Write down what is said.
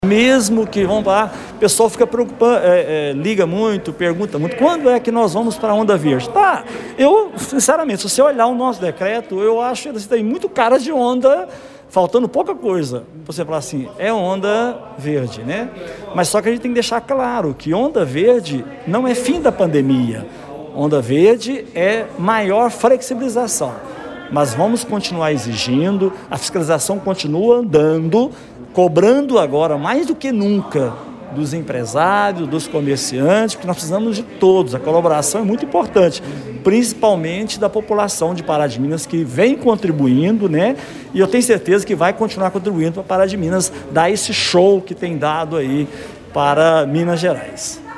Mesmo que, vamos lá, o pessoal fica preocupado, liga muito, pergunta muito, quando é que nós vamos para a onda verde? Tá, eu, sinceramente, se você olhar o nosso decreto, eu acho que ele tem muito cara de onda, faltando pouca coisa. Você falar assim, é onda verde, né? Mas só que a gente tem que deixar claro que onda verde não é fim da pandemia. Onda verde é maior flexibilização. Mas vamos continuar exigindo, a fiscalização continua andando, cobrando agora mais do que nunca dos empresários, dos comerciantes, porque nós precisamos de todos, a colaboração é muito importante, principalmente da população de Pará de Minas que vem contribuindo, né? E eu tenho certeza que vai continuar contribuindo para Pará de Minas dar esse show que tem dado aí para Minas Gerais.